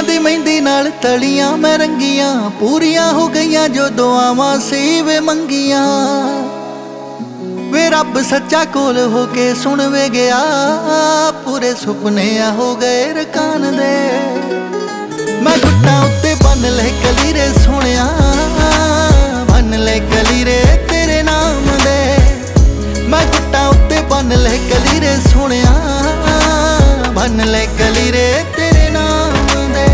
ਦੀ ਮਹਿੰਦੀ ਨਾਲ ਤਲੀਆਂ ਮੈਂ ਰੰਗੀਆਂ, ਪੂਰੀਆਂ ਹੋ ਗਈਆਂ ਜੋ ਦੁਆਵਾਂ ਸੀ ਵੇ ਮੰਗੀਆਂ। ਵੇ ਰੱਬ ਸੱਚਾ ਕੋਲ ਹੋ ਕੇ ਸੁਣ ਵੇ ਗਿਆ, ਪੂਰੇ ਸੁਪਨੇ ਆ ਹੋ ਗਏ ਰਕਾਨ ਦੇ। ਮੈਂ ਗੁੱਟਾਂ ਉੱਤੇ ਬੰਨ ਲੈ ਕਲੀਰੇ ਸੋਹਣਿਆ, ਬੰਨ ਲੈ ਕਲੀਰੇ ਤੇਰੇ ਨਾਮ ਦੇ। ਮੈਂ ਗੁੱਟਾਂ ਉੱਤੇ ਬੰਨ ਲੈ ਕਲੀਰੇ ਸੋਹਣਿਆ, ਬੰਨ ਲੈ ਕਲੀਰੇ ਤੇਰੇ ਨਾਮ ਦੇ।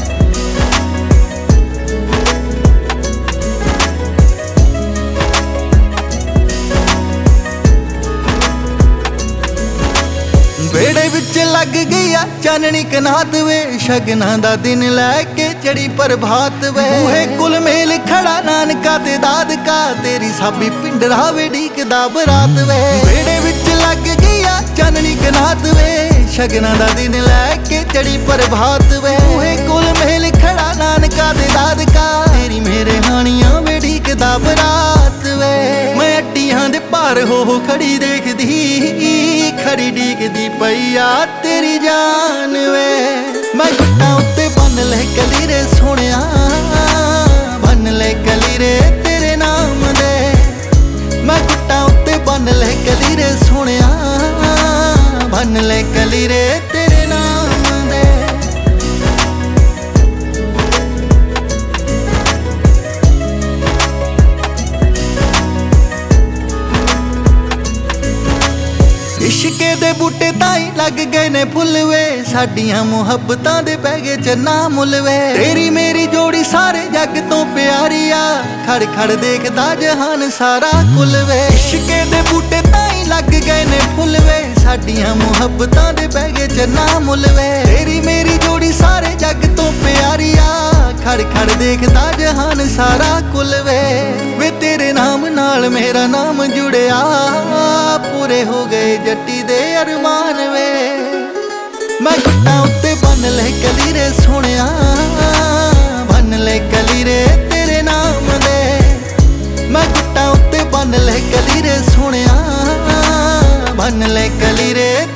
ਵੇੜੇ ਵਿੱਚ ਲੱਗ ਗਈਆ ਚਾਨਣੀ ਕਨਾਤ ਵੇ, ਸ਼ਗਨਾਂ ਦਾ ਦਿਨ ਲੈ ਕੇ ਚੜੀ ਪ੍ਰਭਾਤ ਵੇ। ਬੂਹੇ ਕੁਲ ਮੇਲ ਖੜਾ ਨਾਨਕਾ ਤੇ ਦਾਦਕਾ, ਤੇਰੀ ਸਾਬੀ ਪਿੰਡਰਾ ਵੇ ਢੀਕਦਾ ਬਰਾਤ ਵੇ। ਵੇੜੇ ਵਿੱਚ ਲੱਗ ਗਈਆ ਚਾਨਣੀ ਕਨਾਤ ਵੇ, ਸ਼ਗਨਾਂ ਦਾ ਦਿਨ ਲੈ ਕੇ ਚੜੀ ਪ੍ਰਭਾਤ ਵੇ। ਬੂਹੇ ਕੁਲ ਮੇਲ ਖੜਾ ਨਾਨਕਾ ਤੇ ਦਾਦਕਾ, ਤੇਰੀ ਮੇਰੇ ਹਾਣੀਆਂ ਵੇ ਢੀਕਦਾ ਬਰਾਤ ਵੇ। ਮੈਂ ਅੱਡੀਆਂ ਦੇ ਭਾਰ ਹੋ ਖੜੀ ਦੇਖਦੀ, ਖੜੀ ਢੀਕਦੀ ਪਈ ਆ ਤੇਰੀ ਜਾਨ ਵੇ। ਮੈਂ ਗੁੱਟਾਂ ਉੱਤੇ ਬੰਨ ਲੈ ਕਲੀਰੇ ਸੋਹਣਿਆ, ਬੰਨ ਲੈ ਕਲੀਰੇ ਤੇਰੇ ਨਾਮ ਦੇ। ਮੈਂ ਗੁੱਟਾਂ ਉੱਤੇ ਬੰਨ ਲੈ ਕਲੀਰੇ ਸੋਹਣਿਆ, ਬੰਨ ਲੈ ਕਲੀਰੇ ਤੇਰੇ ਨਾਮ ਦੇ। ਇਸ਼ਕੇ ਦੇ ਬੂਟੇ ਤਾਈ ਲੱਗ ਗਏ ਨੇ ਫੁੱਲ ਵੇ, ਸਾਡੀਆਂ ਮੁਹੱਬਤਾਂ ਦੇ ਪੈ ਗਏ ਚੰਨਾ ਮੁੱਲ ਵੇ। ਤੇਰੀ ਮੇਰੀ ਜੋੜੀ ਸਾਰੇ ਜੱਗ ਤੋਂ ਪਿਆਰੀ ਆ, ਖੜ ਖੜ ਦੇਖਦਾ ਜਹਾਨ ਸਾਰਾ ਕੁੱਲ ਵੇ। ਇਸ਼ਕੇ ਦੇ ਬੂਟੇ ਤਾਈ ਲੱਗ ਗਏ ਨੇ ਫੁੱਲ ਵੇ, ਸਾਡੀਆਂ ਮੁਹੱਬਤਾਂ ਦੇ ਪੈ ਗਏ ਚੰਨਾ ਮੁੱਲ ਵੇ। ਤੇਰੀ ਮੇਰੀ ਜੋੜੀ ਸਾਰੇ ਜੱਗ ਤੋਂ ਪਿਆਰੀ ਆ, ਖੜ ਖੜ ਦੇਖਦਾ ਜਹਾਨ ਸਾਰਾ ਕੁੱਲ ਵੇ। ਵੇ ਤੇਰੇ ਨਾਮ ਨਾਲ ਮੇਰਾ ਨਾਮ ਜੁੜਿਆ, ਪੂਰੇ ਹੋ ਗਏ ਜੱਟੀ ਦੇ ਅਰਮਾਨ ਵੇ। ਮੈਂ ਗੁੱਟਾਂ ਉੱਤੇ ਬੰਨ ਲੈ ਕਲੀਰੇ ਸੋਹਣਿਆ, ਬੰਨ ਲੈ ਕਲੀਰੇ ਤੇਰੇ ਨਾਮ ਦੇ। ਮੈਂ ਗੁੱਟਾਂ ਉੱਤੇ ਬੰਨ ਲੈ ਕਲੀਰੇ ਸੋਹਣਿਆ, ਬੰਨ ਲੈ ਕਲੀਰੇ